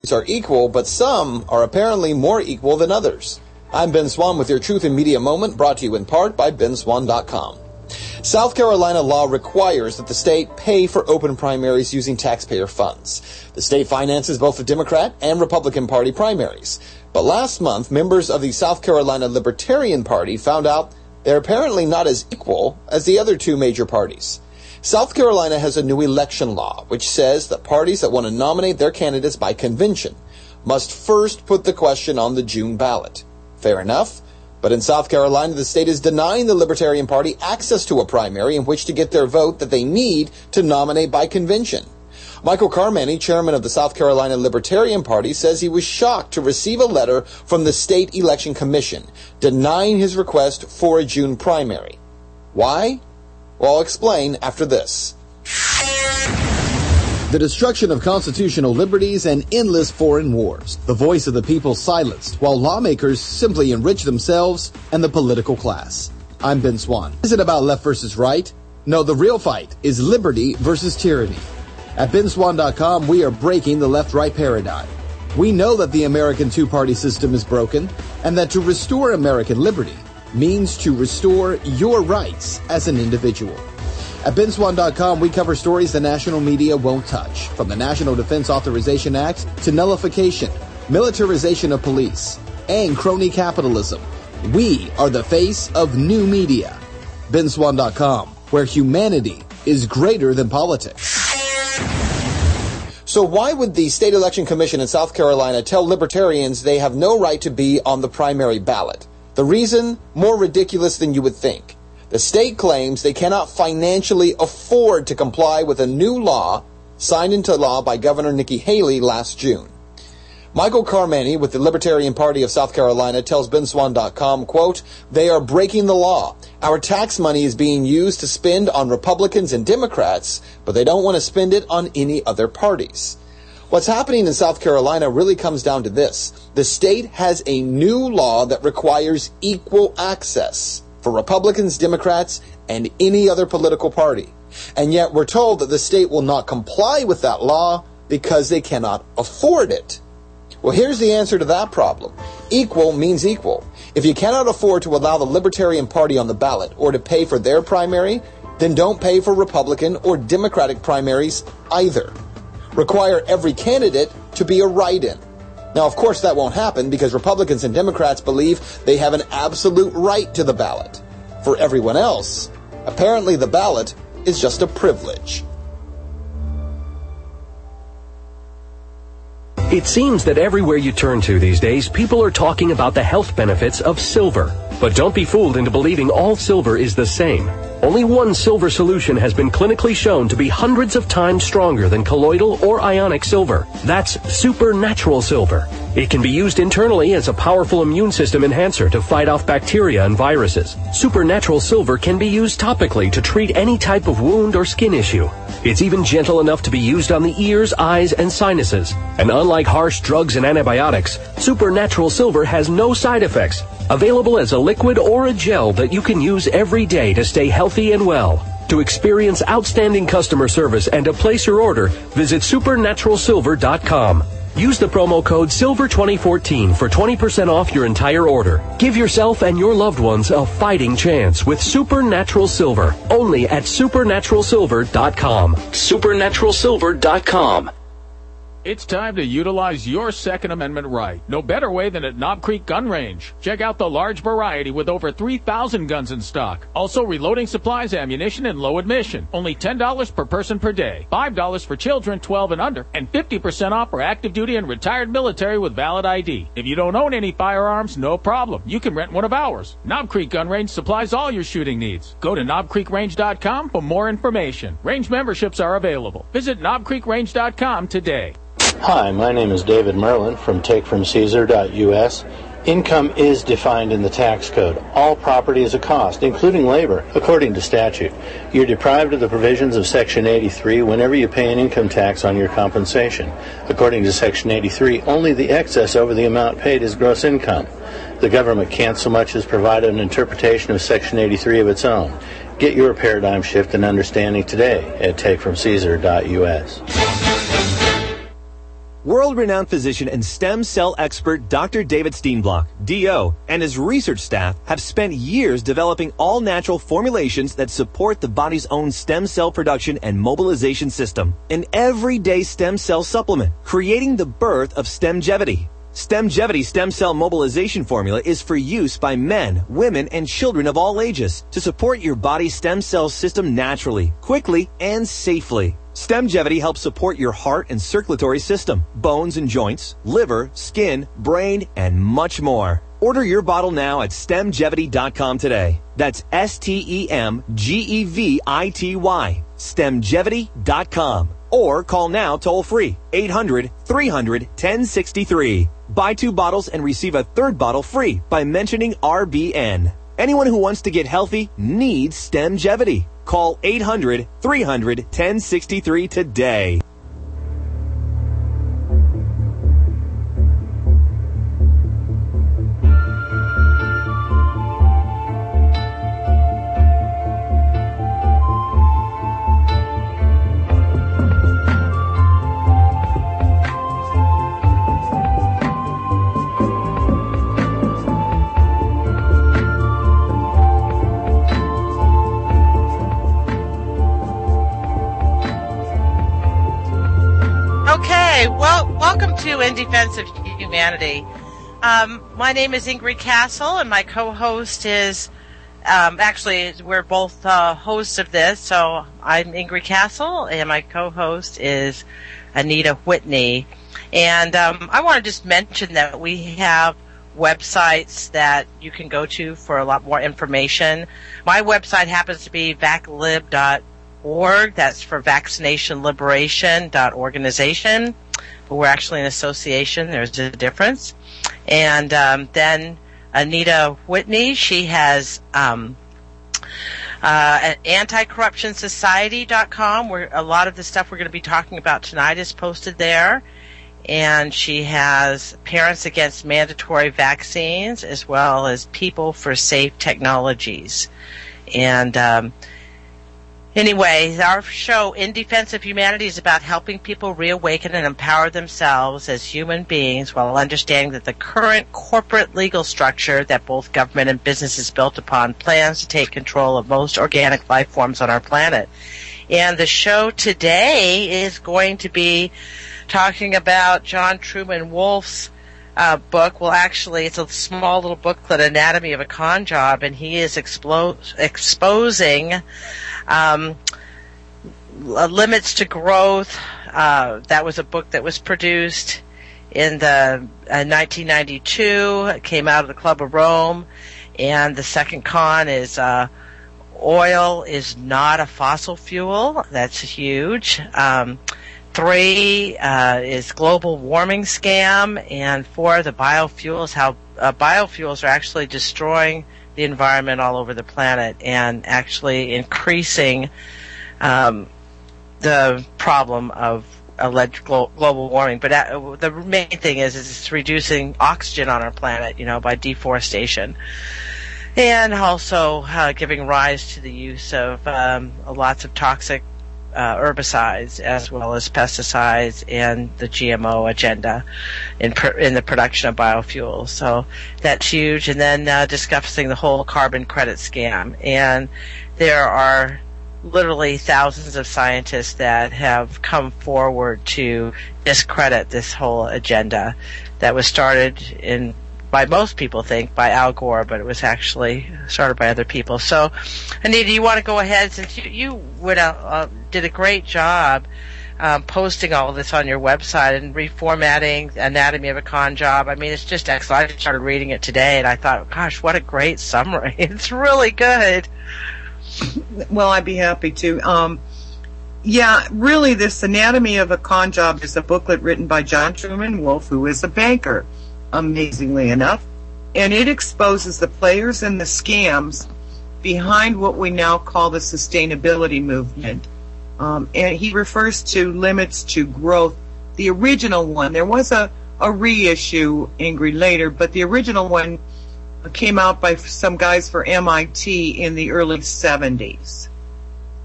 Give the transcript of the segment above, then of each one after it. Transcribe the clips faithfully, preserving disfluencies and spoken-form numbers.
are equal, but some are apparently more equal than others. I'm Ben Swan with your Truth in Media Moment, brought to you in part by ben swan dot com. South Carolina law requires that the state pay for open primaries using taxpayer funds. The state finances both the Democrat and Republican Party primaries. But last month, members of the South Carolina Libertarian Party found out they're apparently not as equal as the other two major parties. South Carolina has a new election law which says that parties that want to nominate their candidates by convention must first put the question on the June ballot. Fair enough. But in South Carolina, the state is denying the Libertarian Party access to a primary in which to get their vote that they need to nominate by convention. Michael Carmany, chairman of the South Carolina Libertarian Party, says he was shocked to receive a letter from the State Election Commission denying his request for a June primary. Why? Well, I'll explain after this. The destruction of constitutional liberties and endless foreign wars. The voice of the people silenced, while lawmakers simply enrich themselves and the political class. I'm Ben Swan. Is it about left versus right? No, the real fight is liberty versus tyranny. At ben swan dot com, we are breaking the left-right paradigm. We know that the American two-party system is broken, and that to restore American liberty means to restore your rights as an individual. At ben swan dot com, we cover stories the national media won't touch, from the National Defense Authorization Act to nullification, militarization of police, and crony capitalism. We are the face of new media. ben swan dot com, where humanity is greater than politics. So why would the State Election Commission in South Carolina tell libertarians they have no right to be on the primary ballot? The reason? More ridiculous than you would think. The state claims they cannot financially afford to comply with a new law signed into law by Governor Nikki Haley last June. Michael Carmany with the Libertarian Party of South Carolina tells ben swan dot com, quote, "They are breaking the law. Our tax money is being used to spend on Republicans and Democrats, but they don't want to spend it on any other parties." What's happening in South Carolina really comes down to this. The state has a new law that requires equal access for Republicans, Democrats, and any other political party. And yet we're told that the state will not comply with that law because they cannot afford it. Well, here's the answer to that problem. Equal means equal. If you cannot afford to allow the Libertarian Party on the ballot or to pay for their primary, then don't pay for Republican or Democratic primaries either. Require every candidate to be a write-in. Now, of course, that won't happen because Republicans and Democrats believe they have an absolute right to the ballot. For everyone else, apparently the ballot is just a privilege. It seems that everywhere you turn to these days, people are talking about the health benefits of silver. But don't be fooled into believing all silver is the same. Only one silver solution has been clinically shown to be hundreds of times stronger than colloidal or ionic silver. That's supernatural silver. It can be used internally as a powerful immune system enhancer to fight off bacteria and viruses. Supernatural silver can be used topically to treat any type of wound or skin issue. It's even gentle enough to be used on the ears, eyes, and sinuses. And unlike harsh drugs and antibiotics, supernatural silver has no side effects. Available as a liquid or a gel that you can use every day to stay healthy and well. To experience outstanding customer service and to place your order, visit supernatural silver dot com. Use the promo code silver twenty fourteen for twenty percent off your entire order. Give yourself and your loved ones a fighting chance with Supernatural Silver, only at supernatural silver dot com. supernatural silver dot com. It's time to utilize your Second Amendment right. No better way than at Knob Creek Gun Range. Check out the large variety with over three thousand guns in stock. Also reloading supplies, ammunition, and low admission. Only ten dollars per person per day. five dollars for children twelve and under. And fifty percent off for active duty and retired military with valid I D. If you don't own any firearms, no problem. You can rent one of ours. Knob Creek Gun Range supplies all your shooting needs. Go to knob creek range dot com for more information. Range memberships are available. Visit knob creek range dot com today. Hi, my name is David Merlin from take from caesar dot U S. Income is defined in the tax code. All property is a cost, including labor, according to statute. You're deprived of the provisions of Section eighty-three whenever you pay an income tax on your compensation. According to Section eighty-three, only the excess over the amount paid is gross income. The government can't so much as provide an interpretation of Section eighty-three of its own. Get your paradigm shift and understanding today at take from caesar dot U S. World-renowned physician and stem cell expert Doctor David Steenblock, D O, and his research staff have spent years developing all-natural formulations that support the body's own stem cell production and mobilization system. An everyday stem cell supplement, creating the birth of Stemgevity. Stemgevity stem cell mobilization formula is for use by men, women, and children of all ages to support your body's stem cell system naturally, quickly, and safely. Stemgevity helps support your heart and circulatory system, bones and joints, liver, skin, brain, and much more. Order your bottle now at stemgevity dot com today. That's S T E M G E V I T Y, stemgevity dot com. Or call now toll-free, eight hundred, three hundred, ten sixty-three. Buy two bottles and receive a third bottle free by mentioning R B N. Anyone who wants to get healthy needs Stemgevity. Call eight hundred, three hundred, ten sixty-three today. Well, welcome to In Defense of Humanity. Um, my name is Ingrid Castle, and my co-host is, um, actually, we're both uh, hosts of this, so I'm Ingrid Castle, and my co-host is Anita Whitney. And um, I want to just mention that we have websites that you can go to for a lot more information. My website happens to be vaclib dot org. That's for vaccination liberation dot organization. But we're actually an association. There's a difference. And um, then Anita Whitney, she has um, uh, anti corruption society dot com, where a lot of the stuff we're going to be talking about tonight is posted there. And she has Parents Against Mandatory Vaccines, as well as People for Safe Technologies. And um, Anyway, our show, In Defense of Humanity, is about helping people reawaken and empower themselves as human beings while understanding that the current corporate legal structure that both government and business is built upon plans to take control of most organic life forms on our planet. And the show today is going to be talking about John Truman Wolfe's uh, book. Well, actually, it's a small little booklet, Anatomy of a Con Job, and he is explo- exposing Um, Limits to Growth. Uh, that was a book that was produced in the uh, nineteen ninety-two. It came out of the Club of Rome. And the second con is uh, Oil is Not a Fossil Fuel. That's huge. Um, three uh, is Global Warming Scam. And four, the biofuels, how uh, biofuels are actually destroying the environment all over the planet and actually increasing um, the problem of alleged glo- global warming. But uh, the main thing is, is it's reducing oxygen on our planet, you know, by deforestation. And also uh, giving rise to the use of um, lots of toxic uh, herbicides as well as pesticides and the G M O agenda in pr- in the production of biofuels. So that's huge. And then uh, discussing the whole carbon credit scam. And there are literally thousands of scientists that have come forward to discredit this whole agenda that was started in by most people think by Al Gore, but it was actually started by other people. So, Anita, you want to go ahead, since you, you would, uh, uh, did a great job um, posting all of this on your website and reformatting Anatomy of a Con Job. I mean, it's just excellent. I started reading it today, and I thought, gosh, what a great summary. It's really good. Well, I'd be happy to. Um, yeah, really, this Anatomy of a Con Job is a booklet written by John Truman Wolfe, who is a banker, amazingly enough, and it exposes the players and the scams behind what we now call the sustainability movement. Um, and he refers to Limits to Growth, the original one. There was a, a reissue, Ingrid, later, but the original one came out by some guys for M I T in the early seventies.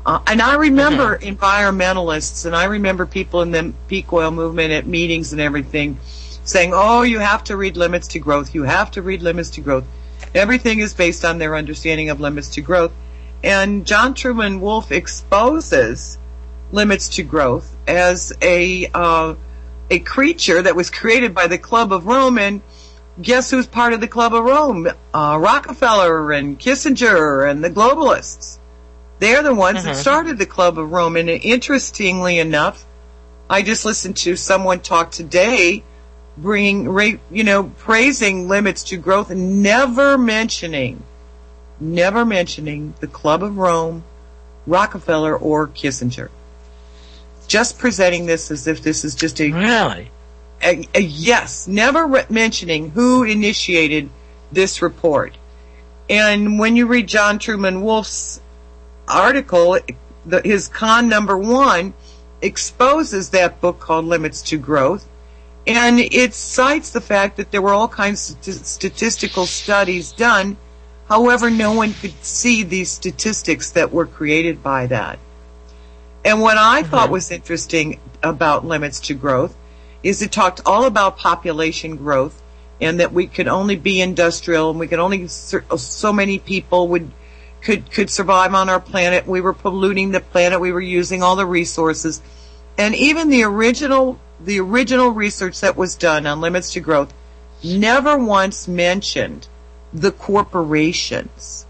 Uh, and I remember mm-hmm. environmentalists, and I remember people in the peak oil movement at meetings and everything saying, oh, you have to read Limits to Growth. You have to read Limits to Growth. Everything is based on their understanding of limits to growth. And John Truman Wolfe exposes Limits to Growth as a uh, a creature that was created by the Club of Rome. And guess who's part of the Club of Rome? Uh, Rockefeller and Kissinger and the globalists. They're the ones mm-hmm. that started the Club of Rome. And interestingly enough, I just listened to someone talk today, bringing, you know, praising Limits to Growth and never mentioning, never mentioning the Club of Rome, Rockefeller, or Kissinger. Just presenting this as if this is just a really, a, a, yes, never re- mentioning who initiated this report. And when you read John Truman Wolfe's article, the, his con number one exposes that book called Limits to Growth, and it cites the fact that there were all kinds of st- statistical studies done. However, no one could see these statistics that were created by that. And what I mm-hmm. thought was interesting about Limits to Growth is it talked all about population growth, and that we could only be industrial, and we could only so many people would could could survive on our planet. We were polluting the planet. We were using all the resources, and even the original the original research that was done on Limits to Growth never once mentioned the corporations.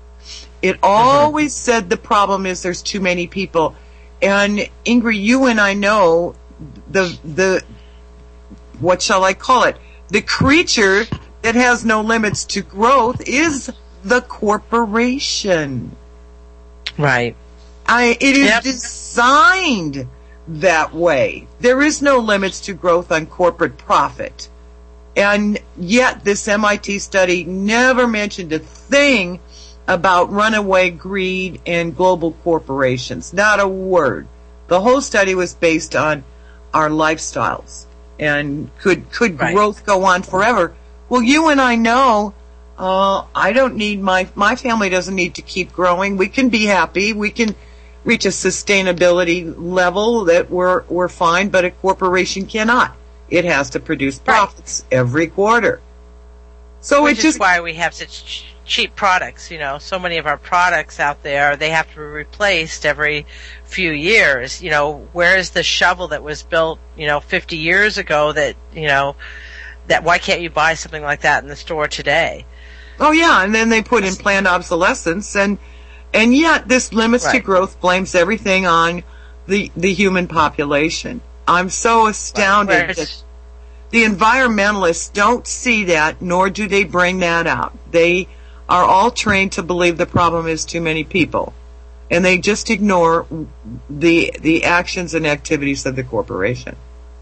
It always mm-hmm. said the problem is there's too many people. And Ingrid, you and I know the the what shall I call it? The creature that has no limits to growth is the corporation. Right. I it is yep. designed that way. There is no limits to growth on corporate profit. And yet this M I T study never mentioned a thing about runaway greed and global corporations. Not a word. The whole study was based on our lifestyles. And could could right. growth go on forever? Well, you and I know uh, I don't need my, my family doesn't need to keep growing. We can be happy. We can reach a sustainability level that we're, we're fine, but a corporation cannot. It has to produce profits right. every quarter. So Which it's just is why we have such cheap products. You know, so many of our products out there, they have to be replaced every few years. You know, where is the shovel that was built, you know, fifty years ago that, you know, that why can't you buy something like that in the store today? Oh yeah, and then they put in planned obsolescence, and and yet this Limits right. to Growth blames everything on the the human population. I'm so astounded right. that the environmentalists don't see that, nor do they bring that out. They are all trained to believe the problem is too many people, and they just ignore the the actions and activities of the corporation.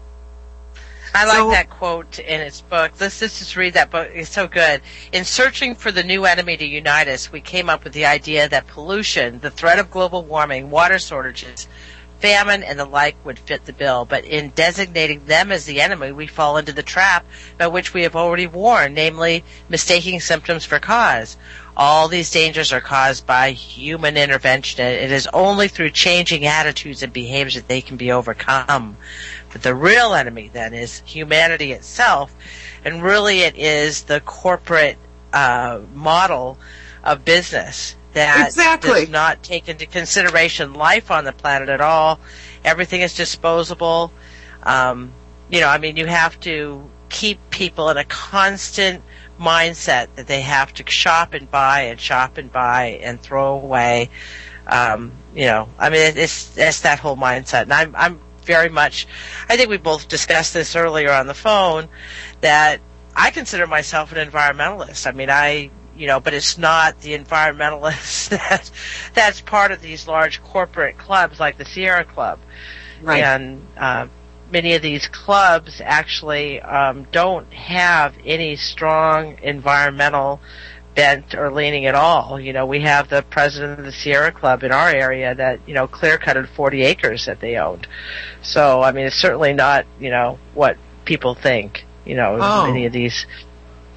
I like so, that quote in his book. Let's, let's just read that book. It's so good. In searching for the new enemy to unite us, we came up with the idea that pollution, the threat of global warming, water shortages, famine, and the like would fit the bill. But in designating them as the enemy, we fall into the trap by which we have already warned, namely mistaking symptoms for cause. All these dangers are caused by human intervention. It is only through changing attitudes and behaviors that they can be overcome. But the real enemy, then, is humanity itself, and really it is the corporate uh, model of business that exactly. does not take into consideration life on the planet at all. Everything is disposable. Um, you know, I mean, you have to keep people in a constant mindset that they have to shop and buy and shop and buy and throw away. Um, you know, I mean, it's it's that whole mindset, and I'm I'm very much. I think we both discussed this earlier on the phone that I consider myself an environmentalist. I mean, I. You know, but it's not the environmentalists that that's part of these large corporate clubs like the Sierra Club. Right. And uh, many of these clubs actually um, don't have any strong environmental bent or leaning at all. You know, we have the president of the Sierra Club in our area that, you know, clear-cutted forty acres that they owned. So, I mean, it's certainly not, you know, what people think, you know, oh. many of these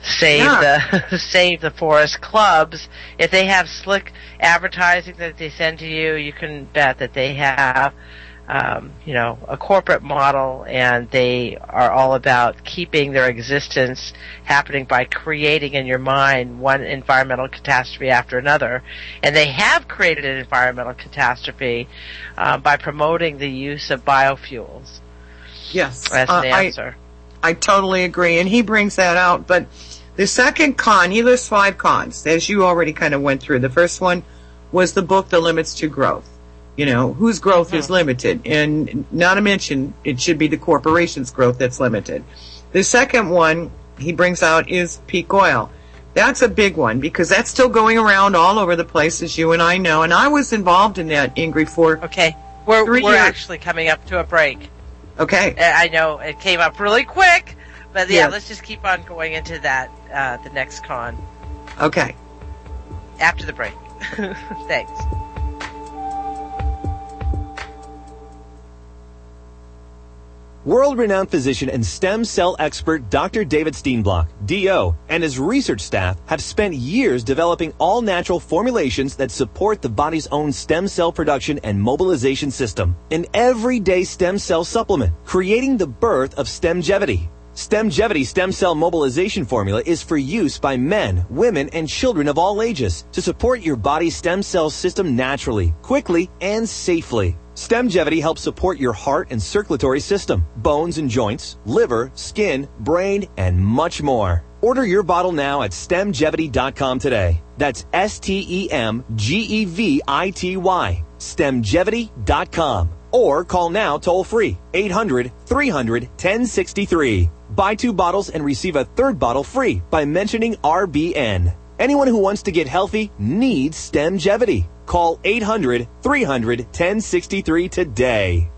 save Yeah. the save the forest clubs. If they have slick advertising that they send to you, you can bet that they have, um, you know, a corporate model, and they are all about keeping their existence happening by creating in your mind one environmental catastrophe after another. And they have created an environmental catastrophe uh, by promoting the use of biofuels. Yes. As Uh, an answer. I, I totally agree, and he brings that out. But the second con, he lists five cons, as you already kind of went through. The first one was the book, The Limits to Growth. You know, whose growth is limited? And not to mention, it should be the corporation's growth that's limited. The second one he brings out is peak oil. That's a big one, because that's still going around all over the place, as you and I know. And I was involved in that, Ingrid, for Okay, we're, three we're years. actually coming up to a break. Okay. I know it came up really quick, but yeah, Yeah. let's just keep on going into that, uh, the next con, Okay. after the break. Thanks. World-renowned physician and stem cell expert Doctor David Steenblock, D O, and his research staff have spent years developing all-natural formulations that support the body's own stem cell production and mobilization system. An everyday stem cell supplement, creating the birth of Stemgevity. Stemgevity stem cell mobilization formula is for use by men, women, and children of all ages to support your body's stem cell system naturally, quickly, and safely. Stemgevity helps support your heart and circulatory system, bones and joints, liver, skin, brain, and much more. Order your bottle now at stemgevity dot com today. That's S T E M G E V I T Y. stemgevity dot com. Or call now toll-free, eight hundred, three hundred, ten sixty-three. Buy two bottles and receive a third bottle free by mentioning R B N. Anyone who wants to get healthy needs Stemgevity. Call eight hundred, three hundred, ten sixty-three today.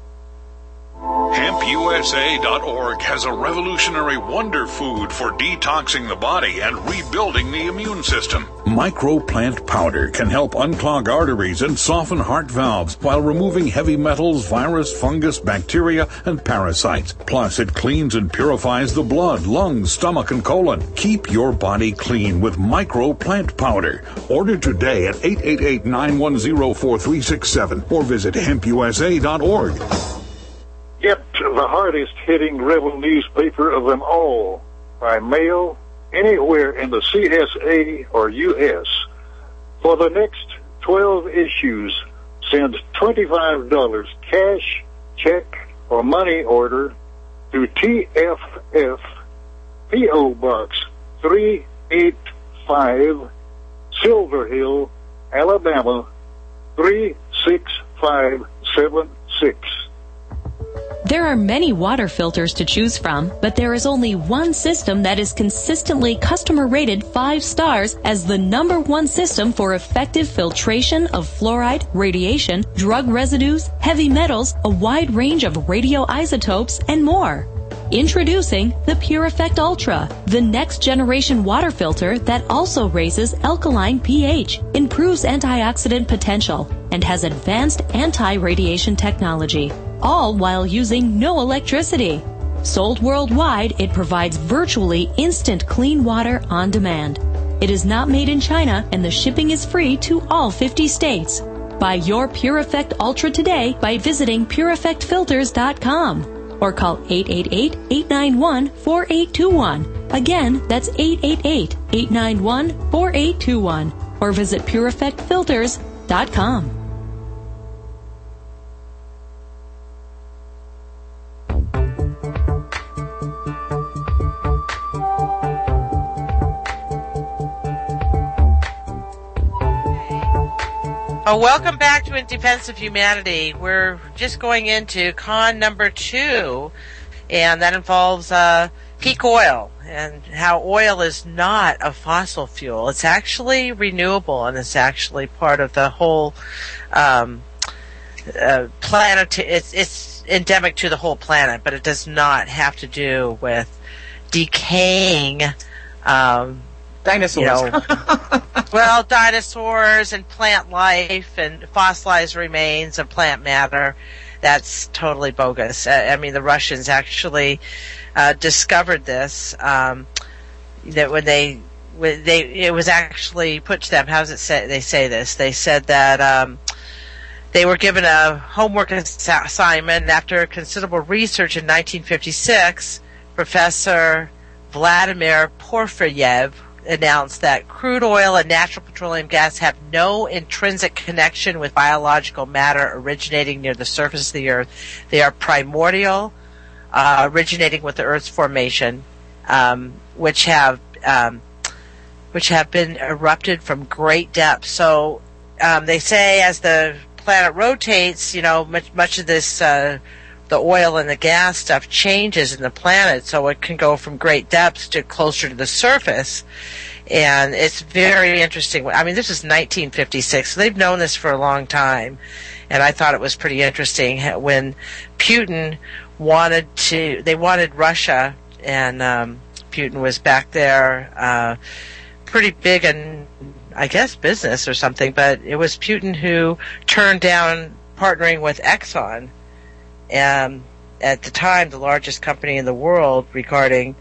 hemp U S A dot org has a revolutionary wonder food for detoxing the body and rebuilding the immune system. Microplant powder can help unclog arteries and soften heart valves while removing heavy metals, virus, fungus, bacteria, and parasites. Plus, it cleans and purifies the blood, lungs, stomach, and colon. Keep your body clean with Microplant powder. Order today at eight eight eight, nine one zero, four three six seven or visit hemp U S A dot org. Get the hardest hitting rebel newspaper of them all by mail anywhere in the C S A or U S. For the next twelve issues, send twenty-five dollars cash, check, or money order to T F F, P O Box three eight five, Silver Hill, Alabama three six five seven six. There are many water filters to choose from, but there is only one system that is consistently customer rated five stars as the number one system for effective filtration of fluoride, radiation, drug residues, heavy metals, a wide range of radioisotopes, and more. Introducing the Pure Effect Ultra, the next generation water filter that also raises alkaline pH, improves antioxidant potential, and has advanced anti-radiation technology, all while using no electricity. Sold worldwide, it provides virtually instant clean water on demand. It is not made in China, and the shipping is free to all fifty states. Buy your Pure Effect Ultra today by visiting pure effect filters dot com. Or call eight eight eight, eight nine one, four eight two one. Again, that's eight eight eight, eight nine one, four eight two one. Or visit pure effect filters dot com. Oh, welcome back to In Defense of Humanity. We're just going into con number two, and that involves uh, peak oil and how oil is not a fossil fuel. It's actually renewable, and it's actually part of the whole um, uh, planet. It's, it's endemic to the whole planet, but it does not have to do with decaying um Dinosaurs. You know, well, dinosaurs and plant life and fossilized remains of plant matter. That's totally bogus. I, I mean, the Russians actually uh, discovered this. Um, that when they when they it was actually put to them. How does it say? They say this. They said that um, they were given a homework assignment, and after considerable research in nineteen fifty-six, Professor Vladimir Porfiryev announced that crude oil and natural petroleum gas have no intrinsic connection with biological matter originating near the surface of the earth. They are primordial, uh, originating with the Earth's formation, um, which have um, which have been erupted from great depths. So um, they say as the planet rotates, you know, much much of this uh, the oil and the gas stuff changes in the planet, so it can go from great depths to closer to the surface. And it's very interesting. I mean, this is nineteen fifty-six, so they've known this for a long time. And I thought it was pretty interesting when Putin wanted to, they wanted Russia, and um, Putin was back there, uh, pretty big in, I guess, business or something, but it was Putin who turned down partnering with Exxon, um, at the time the largest company in the world, regarding,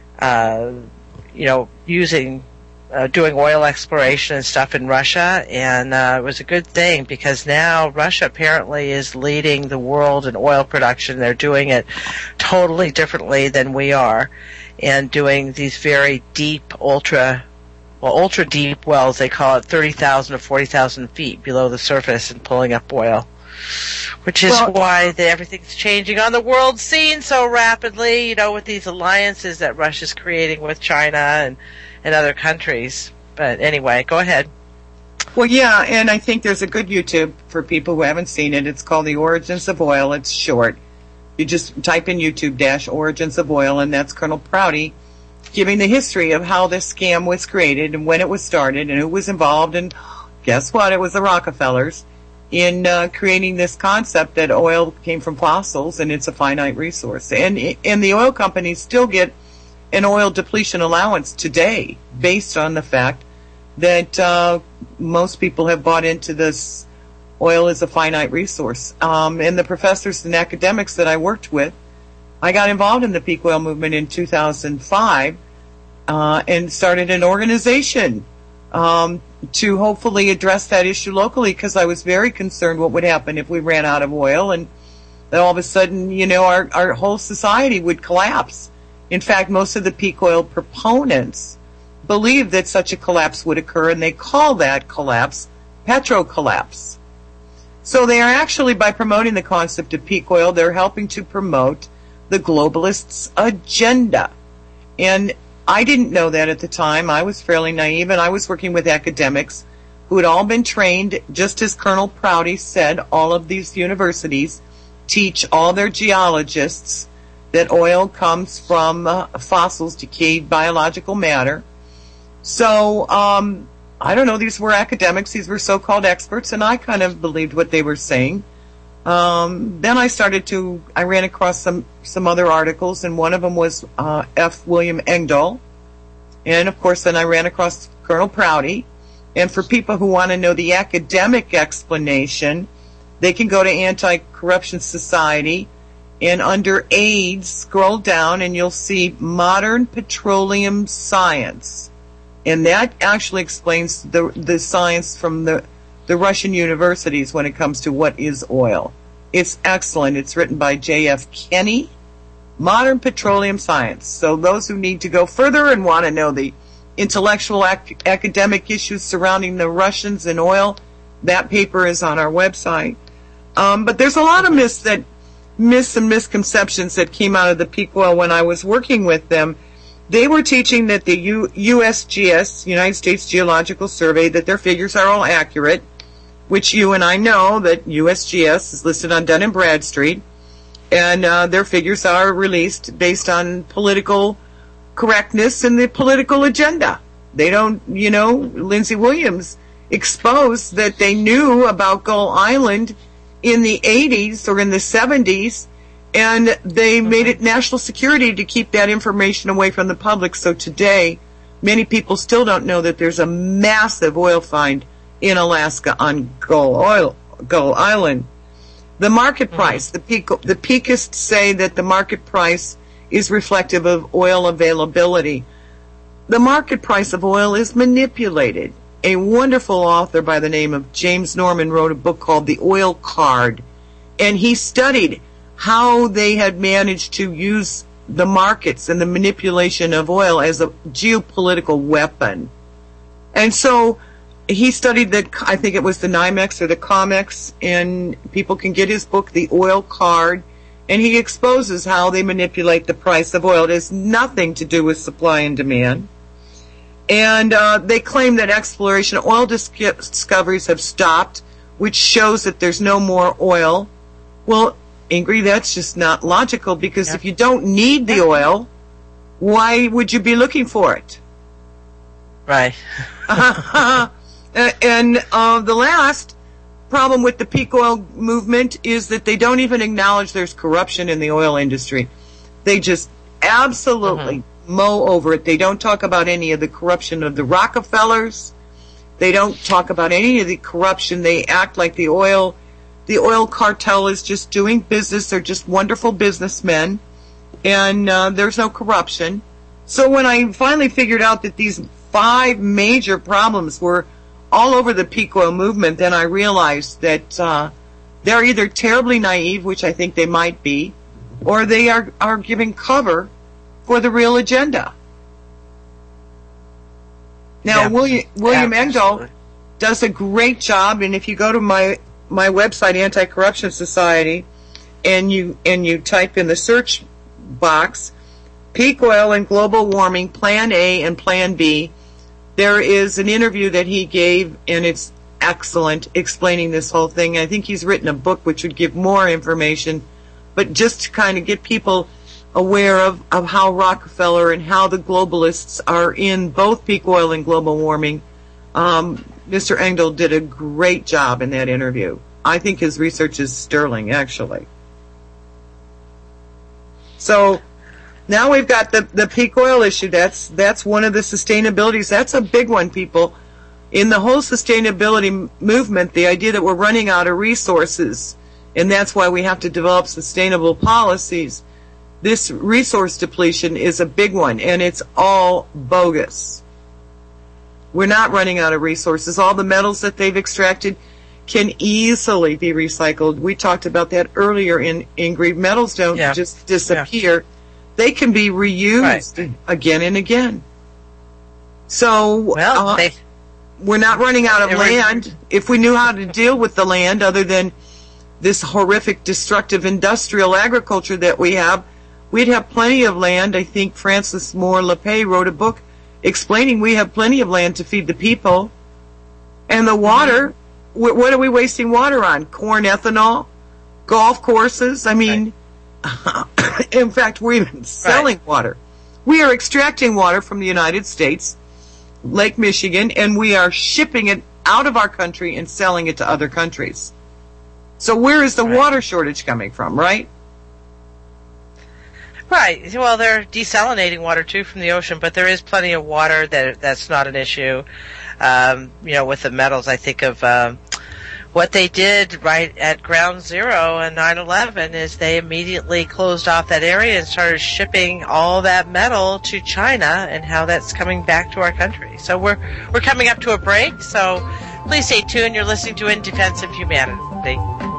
uh, you know, using, uh, doing oil exploration and stuff in Russia, and uh, it was a good thing because now Russia apparently is leading the world in oil production. They're doing it totally differently than we are, and doing these very deep, ultra, well, ultra deep wells. They call it thirty thousand to forty thousand feet below the surface, and pulling up oil. Which is well, why the, everything's changing on the world scene so rapidly, you know, with these alliances that Russia's creating with China and, and other countries. But anyway, go ahead. Well, yeah, and I think there's a good YouTube for people who haven't seen it. It's called The Origins of Oil. It's short. You just type in YouTube dash Origins of Oil, and that's Colonel Prouty giving the history of how this scam was created and when it was started and who was involved. And guess what? It was the Rockefellers in uh, creating this concept that oil came from fossils and it's a finite resource. And and the oil companies still get an oil depletion allowance today based on the fact that uh, most people have bought into this oil as a finite resource. Um, and the professors and academics that I worked with, I got involved in the peak oil movement in two thousand five uh, and started an organization um, to hopefully address that issue locally, because I was very concerned what would happen if we ran out of oil and then all of a sudden, you know, our, our whole society would collapse. In fact, most of the peak oil proponents believe that such a collapse would occur, and they call that collapse petro-collapse. So they are actually, by promoting the concept of peak oil, they're helping to promote the globalists' agenda. And I didn't know that at the time. I was fairly naive, and I was working with academics who had all been trained, just as Colonel Prouty said. All of these universities teach all their geologists that oil comes from uh, fossils, decayed biological matter. So, um, I don't know, these were academics, these were so-called experts, and I kind of believed what they were saying. Um, then I started to, I ran across some, some other articles, and one of them was uh, F. William Engdahl. And, of course, then I ran across Colonel Prouty. And for people who want to know the academic explanation, they can go to Anti-Corruption Society, and under AIDS, scroll down, and you'll see Modern Petroleum Science. And that actually explains the the science from the the Russian universities when it comes to what is oil. It's excellent. It's written by J F Kenny, Modern Petroleum Science. So those who need to go further and want to know the intellectual ac- academic issues surrounding the Russians and oil, that paper is on our website. Um, but there's a lot of myths that myths and misconceptions that came out of the peak oil when I was working with them. They were teaching that the U- USGS, United States Geological Survey, that their figures are all accurate, which you and I know that U S G S is listed on Dun and Bradstreet, and uh, their figures are released based on political correctness and the political agenda. They don't, you know, Lindsey Williams exposed that they knew about Gull Island in the eighties or in the seventies, and they made it national security to keep that information away from the public. So today, many people still don't know that there's a massive oil find in Alaska on Gull, oil, Gull Island. The market price, the peak, the peakists say that the market price is reflective of oil availability. the market price of oil is manipulated. A wonderful author by the name of James Norman wrote a book called The Oil Card, and he studied how they had managed to use the markets and the manipulation of oil as a geopolitical weapon. And so he studied the, I think it was the NYMEX or the COMEX, and people can get his book, The Oil Card, and he exposes how they manipulate the price of oil. It has nothing to do with supply and demand. And uh, they claim that exploration of oil dis- discoveries have stopped, which shows that there's no more oil. Well, Ingrid, that's just not logical, because yeah. if you don't need the oil, why would you be looking for it? Right. And uh, the last problem with the peak oil movement is that they don't even acknowledge there's corruption in the oil industry. They just absolutely mm-hmm. mow over it. They don't talk about any of the corruption of the Rockefellers. They don't talk about any of the corruption. They act like the oil, the oil cartel is just doing business. They're just wonderful businessmen, and uh, there's no corruption. So when I finally figured out that these five major problems were all over the peak oil movement, then I realized that uh, they're either terribly naive, which I think they might be, or they are, are giving cover for the real agenda. Now, yeah. William, William yeah, Engdahl does a great job, and if you go to my, my website, Anti-Corruption Society, and you and you type in the search box, peak oil and global warming, Plan A and Plan B, there is an interview that he gave, and it's excellent, explaining this whole thing. I think he's written a book which would give more information, but just to kind of get people aware of, of how Rockefeller and how the globalists are in both peak oil and global warming. Um, Mister Engdahl did a great job in that interview. I think his research is sterling, actually. So now we've got the, the peak oil issue. That's that's one of the sustainabilities. That's a big one, people. In the whole sustainability m- movement, the idea that we're running out of resources, and that's why we have to develop sustainable policies. This resource depletion is a big one, and it's all bogus. We're not running out of resources. All the metals that they've extracted can easily be recycled. We talked about that earlier in Ingrid. Metals don't yeah. just disappear. Yeah. They can be reused right. again and again. So well, uh, they, we're not running out of land. If we knew how to deal with the land other than this horrific, destructive industrial agriculture that we have, we'd have plenty of land. I think Francis Moore Lepay wrote a book explaining we have plenty of land to feed the people. And the water, mm-hmm. what are we wasting water on? Corn ethanol? Golf courses? I mean, right. in fact, we're even selling right. water. We are extracting water from the United States, Lake Michigan, and we are shipping it out of our country and selling it to other countries. So where is the right. water shortage coming from, right? Right. Well, they're desalinating water, too, from the ocean, but there is plenty of water. That That's not an issue. Um, you know, with the metals, I think of um, what they did right at Ground Zero on nine eleven is they immediately closed off that area and started shipping all that metal to China, and how that's coming back to our country. So we're we're coming up to a break, so please stay tuned. You're listening to In Defense of Humanity.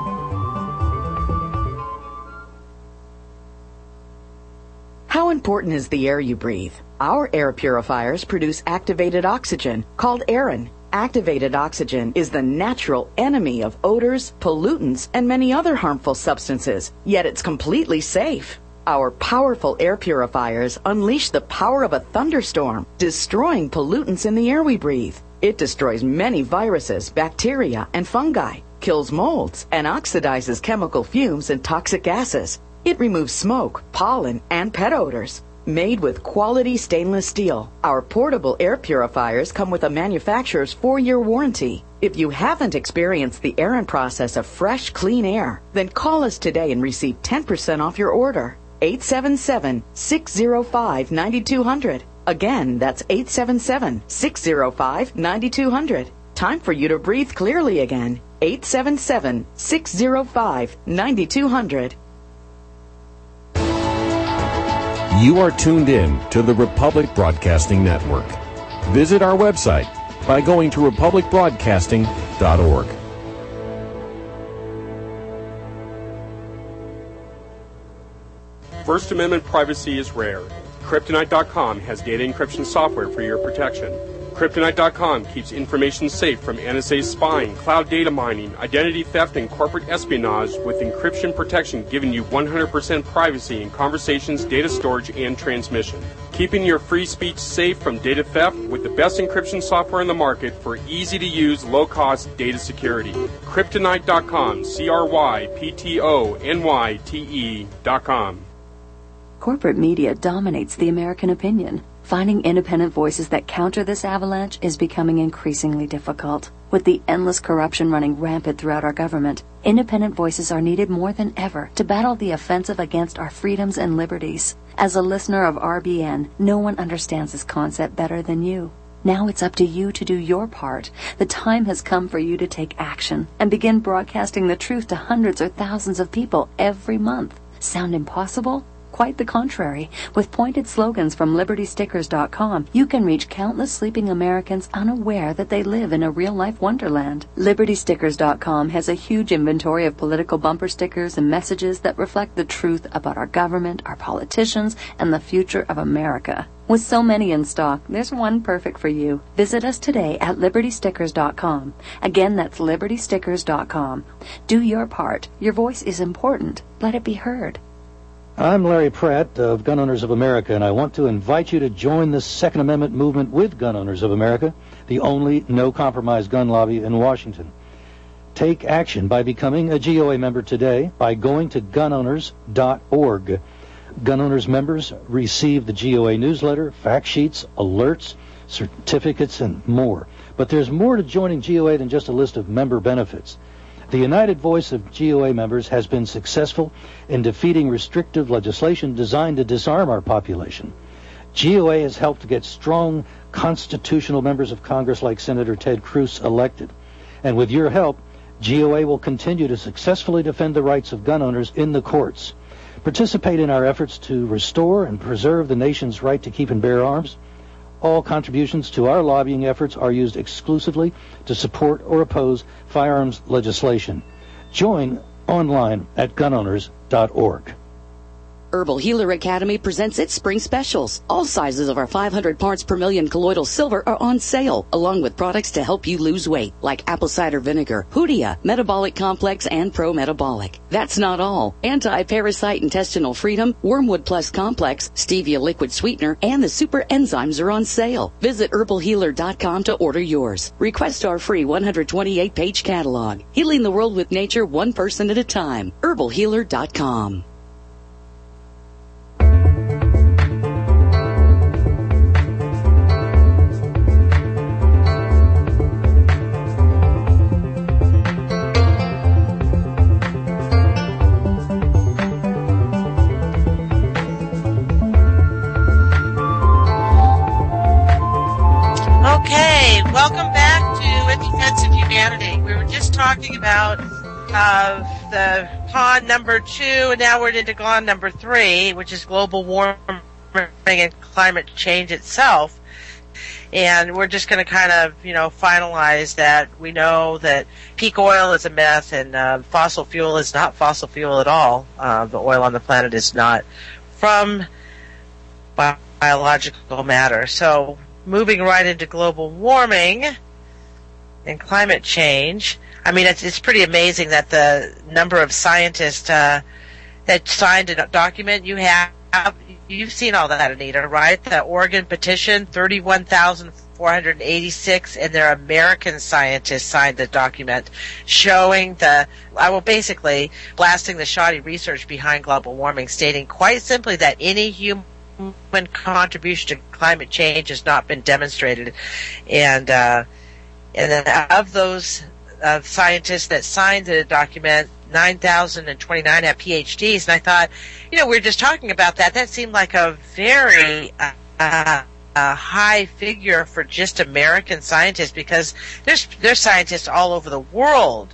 How important is the air you breathe? Our air purifiers produce activated oxygen, called Aerin. Activated oxygen is the natural enemy of odors, pollutants, and many other harmful substances, yet it's completely safe. Our powerful air purifiers unleash the power of a thunderstorm, destroying pollutants in the air we breathe. It destroys many viruses, bacteria, and fungi, kills molds, and oxidizes chemical fumes and toxic gases. It removes smoke, pollen, and pet odors. Made with quality stainless steel, our portable air purifiers come with a manufacturer's four-year warranty. If you haven't experienced the Aerin process of fresh, clean air, then call us today and receive ten percent off your order. eight seven seven, six zero five, nine two zero zero. Again, that's eight seven seven, six zero five, nine two zero zero. Time for you to breathe clearly again. eight seven seven, six zero five, nine two zero zero. You are tuned in to the Republic Broadcasting Network. Visit our website by going to republic broadcasting dot org. First Amendment privacy is rare. Kryptonite dot com has data encryption software for your protection. Kryptonite dot com keeps information safe from N S A spying, cloud data mining, identity theft, and corporate espionage with encryption protection giving you one hundred percent privacy in conversations, data storage, and transmission. Keeping your free speech safe from data theft with the best encryption software in the market for easy-to-use, low-cost data security. Kryptonite dot com, C R Y P T O N Y T E dot com. Corporate media dominates the American opinion. Finding independent voices that counter this avalanche is becoming increasingly difficult. With the endless corruption running rampant throughout our government, independent voices are needed more than ever to battle the offensive against our freedoms and liberties. As a listener of R B N, no one understands this concept better than you. Now it's up to you to do your part. The time has come for you to take action and begin broadcasting the truth to hundreds or thousands of people every month. Sound impossible? Quite the contrary. With pointed slogans from liberty stickers dot com, you can reach countless sleeping Americans unaware that they live in a real-life wonderland. liberty stickers dot com has a huge inventory of political bumper stickers and messages that reflect the truth about our government, our politicians, and the future of America. With so many in stock, there's one perfect for you. Visit us today at liberty stickers dot com. Again, that's liberty stickers dot com. Do your part. Your voice is important. Let it be heard. I'm Larry Pratt of Gun Owners of America, and I want to invite you to join the Second Amendment movement with Gun Owners of America, the only no-compromise gun lobby in Washington. Take action by becoming a G O A member today by going to gun owners dot org. Gun Owners members receive the G O A newsletter, fact sheets, alerts, certificates, and more. But there's more to joining G O A than just a list of member benefits. The united voice of G O A members has been successful in defeating restrictive legislation designed to disarm our population. G O A has helped to get strong constitutional members of Congress like Senator Ted Cruz elected. And with your help, G O A will continue to successfully defend the rights of gun owners in the courts. Participate in our efforts to restore and preserve the nation's right to keep and bear arms. All contributions to our lobbying efforts are used exclusively to support or oppose firearms legislation. Join online at gun owners dot org. Herbal Healer Academy presents its spring specials. All sizes of our five hundred parts per million colloidal silver are on sale, along with products to help you lose weight, like apple cider vinegar, Hoodia, Metabolic Complex, and Pro Metabolic. That's not all. Anti-Parasite Intestinal Freedom, Wormwood Plus Complex, Stevia Liquid Sweetener, and the Super Enzymes are on sale. Visit herbal healer dot com to order yours. Request our free one hundred twenty-eight page catalog. Healing the world with nature one person at a time. herbal healer dot com. Welcome back to In Defense of Humanity. We were just talking about uh, the con number two, and now we're into con number three, which is global warming and climate change itself. And we're just going to kind of, you know, finalize that. We know that peak oil is a myth, and uh, fossil fuel is not fossil fuel at all. Uh, the oil on the planet is not from bi- biological matter. So, moving right into global warming and climate change. I mean, it's, it's pretty amazing that the number of scientists uh, that signed a document you have, you've seen all that, Anita, right? The Oregon petition, thirty-one thousand four hundred eighty-six, and their American scientists signed the document showing the, I will basically blasting the shoddy research behind global warming, stating quite simply that any human Human contribution to climate change has not been demonstrated, and uh, and then of those uh, scientists that signed the document, nine thousand twenty-nine have P H Ds. And I thought, you know, we were just talking about that. That seemed like a very uh, uh, a high figure for just American scientists, because there's there's scientists all over the world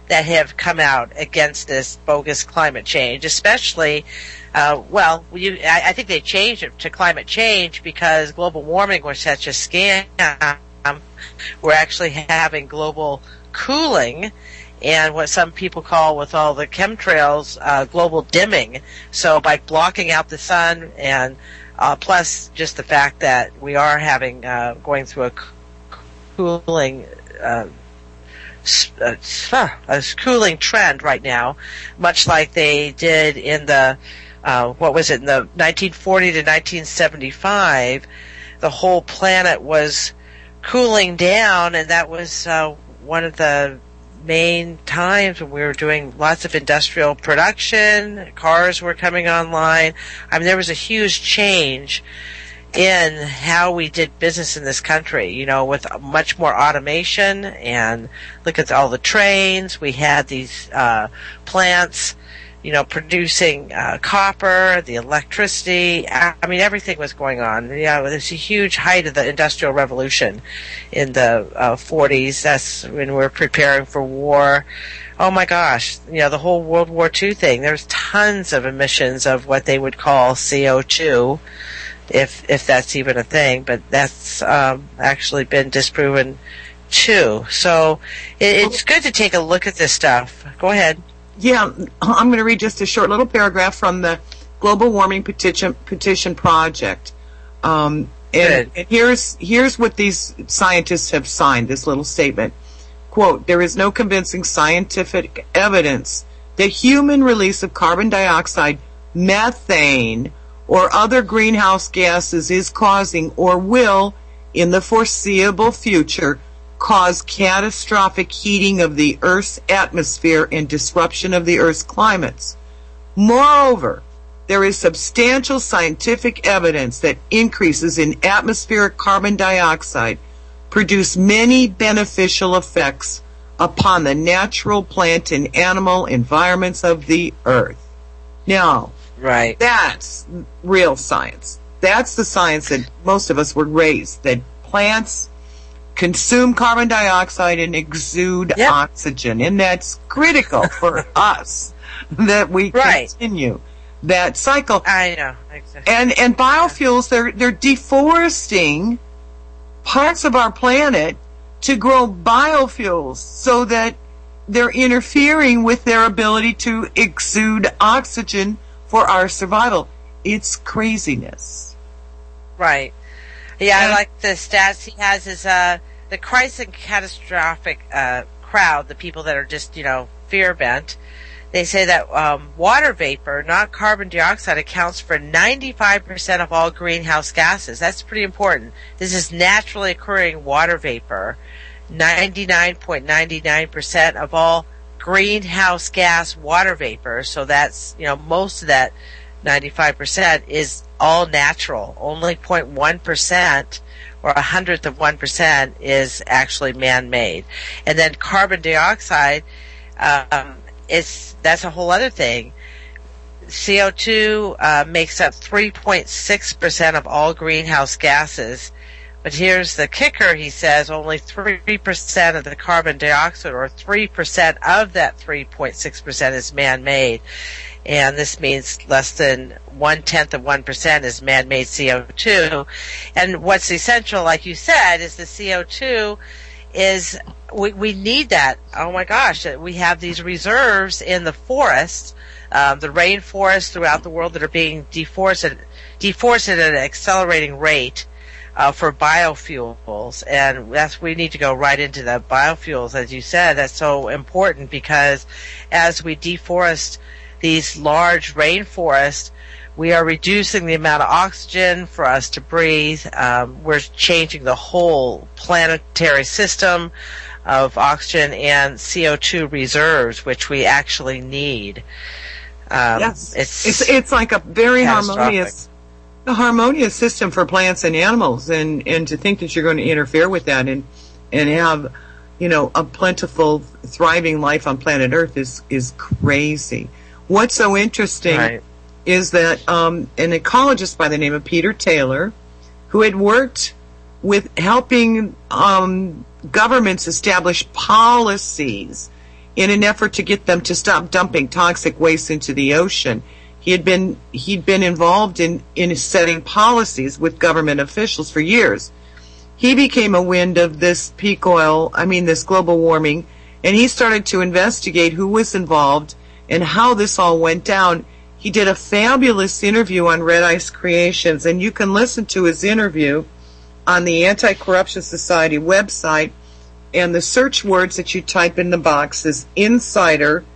that have come out against this bogus climate change, especially, uh, well, you, I, I think they changed it to climate change because global warming was such a scam. We're actually having global cooling and what some people call, with all the chemtrails, uh, global dimming. So by blocking out the sun and uh, plus just the fact that we are having, uh, going through a cooling uh, a cooling trend right now, much like they did in the uh, what was it in the nineteen forty to nineteen seventy-five. The whole planet was cooling down, and that was uh, one of the main times when we were doing lots of industrial production. Cars were coming online. I mean, there was a huge change in how we did business in this country, you know, with much more automation. And look at all the trains. We had these uh, plants, you know, producing uh, copper, the electricity. I mean, everything was going on. Yeah, there's a huge height of the Industrial Revolution in the uh, forties. That's when we were preparing for war. Oh my gosh, you know, the whole World War Two thing. There's tons of emissions of what they would call C O two. If if that's even a thing, but that's um, actually been disproven too. So it, it's good to take a look at this stuff. Go ahead. Yeah, I'm going to read just a short little paragraph from the Global Warming Petition Petition Project. Um, and, and here's here's what these scientists have signed. This little statement. Quote: "There is no convincing scientific evidence that human release of carbon dioxide, methane, or other greenhouse gases is causing or will, in the foreseeable future, cause catastrophic heating of the Earth's atmosphere and disruption of the Earth's climates. Moreover, there is substantial scientific evidence that increases in atmospheric carbon dioxide produce many beneficial effects upon the natural plant and animal environments of the Earth." Now, right. That's real science. That's the science that most of us were raised, that plants consume carbon dioxide and exude yep. oxygen. And that's critical for us that we right. continue that cycle. I know. Exactly. And and biofuels, they're they're deforesting parts of our planet to grow biofuels so that they're interfering with their ability to exude oxygen for our survival. It's craziness. Right. Yeah, and I like the stats he has is uh, the crisis and catastrophic uh, crowd, the people that are just, you know, fear-bent. They say that um, water vapor, not carbon dioxide, accounts for ninety-five percent of all greenhouse gases. That's pretty important. This is naturally occurring water vapor. ninety-nine point nine nine percent of all greenhouse gas water vapor, so that's, you know, most of that ninety-five percent is all natural. Only zero point one percent or a hundredth of one percent is actually man-made. And then carbon dioxide, um, is, that's a whole other thing. C O two uh, makes up three point six percent of all greenhouse gases. But here's the kicker, he says, only three percent of the carbon dioxide, or three percent of that three point six percent is man-made. And this means less than one-tenth of one percent is man-made C O two. And what's essential, like you said, is the C O two is, we, we need that. Oh my gosh, we have these reserves in the forests, um, the rainforests throughout the world that are being deforested, deforested at an accelerating rate. Uh, for biofuels, and that's, we need to go right into the biofuels, as you said. That's so important because as we deforest these large rainforests, we are reducing the amount of oxygen for us to breathe. Um, we're changing the whole planetary system of oxygen and C O two reserves, which we actually need. Um, yes, it's, it's it's like a very harmonious. A harmonious system for plants and animals, and, and to think that you're going to interfere with that and and have, you know, a plentiful, thriving life on planet Earth is is crazy. What's so interesting right. is that um, an ecologist by the name of Peter Taylor, who had worked with helping um, governments establish policies in an effort to get them to stop dumping toxic waste into the ocean. He had been he'd been involved in, in setting policies with government officials for years. He became a wind of this peak oil, I mean this global warming, and he started to investigate who was involved and how this all went down. He did a fabulous interview on Red Ice Creations, and you can listen to his interview on the Anti-Corruption Society website, and the search words that you type in the box is insider.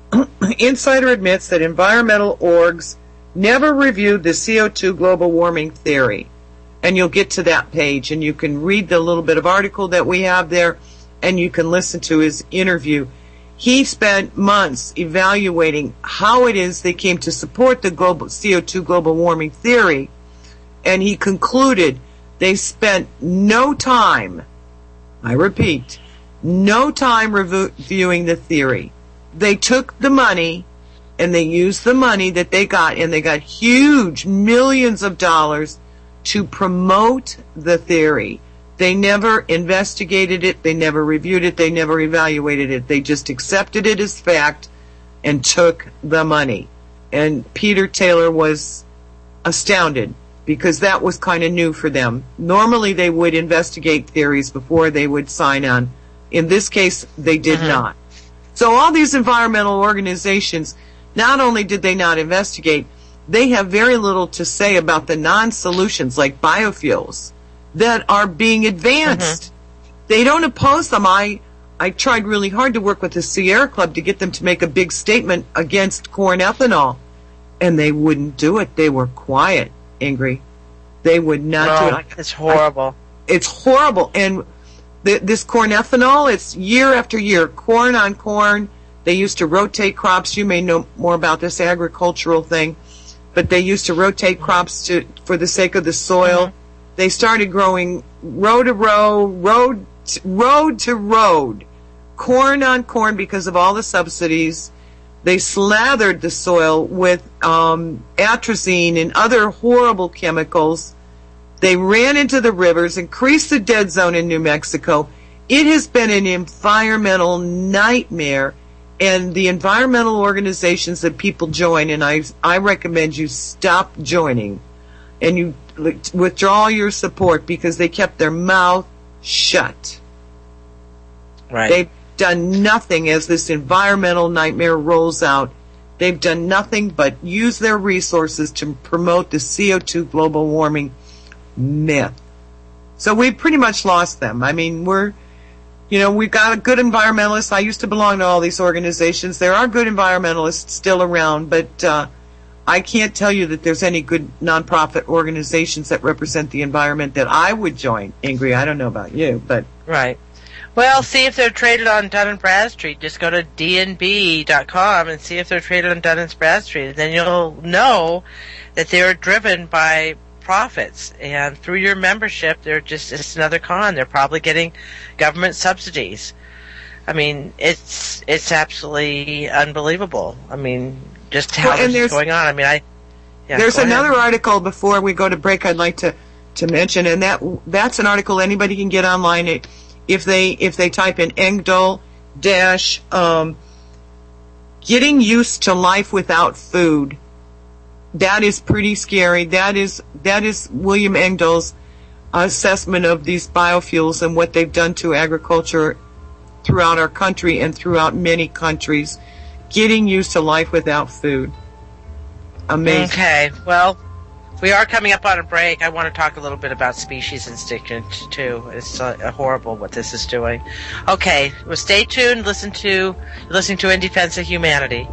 Insider admits that environmental orgs never reviewed the C O two global warming theory. And you'll get to that page, and you can read the little bit of article that we have there, and you can listen to his interview. He spent months evaluating how it is they came to support the global C O two global warming theory, and he concluded they spent no time, I repeat, no time reviewing the theory. They took the money, and they used the money that they got, and they got huge millions of dollars to promote the theory. They never investigated it, they never reviewed it, they never evaluated it. They just accepted it as fact and took the money. And Peter Taylor was astounded because that was kind of new for them. Normally they would investigate theories before they would sign on. In this case, they did mm-hmm. not. So all these environmental organizations, not only did they not investigate, they have very little to say about the non-solutions like biofuels that are being advanced. Mm-hmm. They don't oppose them. I I tried really hard to work with the Sierra Club to get them to make a big statement against corn ethanol, and they wouldn't do it. They were quiet, Ingrid. They would not no, do it. It's horrible. I, it's horrible. And the, this corn ethanol, it's year after year, corn on corn. They used to rotate crops. You may know more about this agricultural thing, but they used to rotate crops to for the sake of the soil. Mm-hmm. They started growing row to row, road to, road to road, corn on corn because of all the subsidies. They slathered the soil with um, atrazine and other horrible chemicals. They ran into the rivers, increased the dead zone in New Mexico. It has been an environmental nightmare, and the environmental organizations that people join, and I, I recommend you stop joining and you withdraw your support because they kept their mouth shut. Right. They've done nothing as this environmental nightmare rolls out. They've done nothing but use their resources to promote the C O two global warming myth. So we've pretty much lost them. I mean, we're, you know, we've got a good environmentalists. I used to belong to all these organizations. There are good environmentalists still around, but uh, I can't tell you that there's any good nonprofit organizations that represent the environment that I would join. Ingrid, I don't know about you, but... Right. Well, see if they're traded on Dun and Bradstreet. Just go to D N B dot com and see if they're traded on Dun and Bradstreet. And then you'll know that they're driven by profits. And through your membership, they're just, it's another con. They're probably getting government subsidies. I mean, it's it's absolutely unbelievable. I mean, just how well, this is going on. I mean, I... Yeah, there's another ahead. article before we go to break I'd like to, to mention, and that that's an article anybody can get online. It, If they if they type in Engdahl dash um, getting used to life without food, that is pretty scary. That is that is William Engdahl's assessment of these biofuels and what they've done to agriculture throughout our country and throughout many countries. Getting used to life without food. Amazing. Okay, well, we are coming up on a break. I want to talk a little bit about species extinction, too. It's uh, horrible what this is doing. Okay, well, stay tuned. Listen to, listening to In Defense of Humanity.